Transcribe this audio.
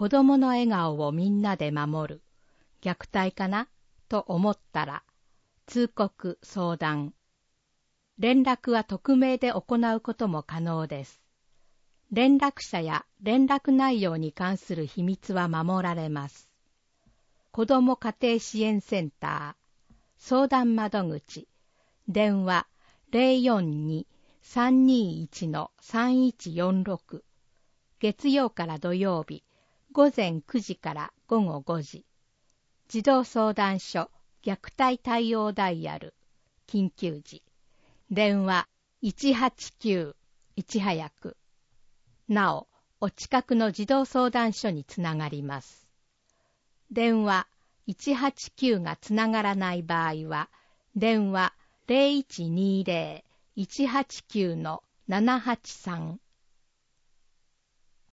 子供の笑顔をみんなで守る。虐待かなと思ったら、通告、相談。連絡は匿名で行うことも可能です。連絡者や連絡内容に関する秘密は守られます。子ども家庭支援センター、相談窓口、電話 042-321-3146、月曜から土曜日、午前9時から午後5時、児童相談所虐待対応ダイヤル、緊急時、電話189、いち早く。なお、お近くの児童相談所につながります。電話189がつながらない場合は、電話 0120-189-783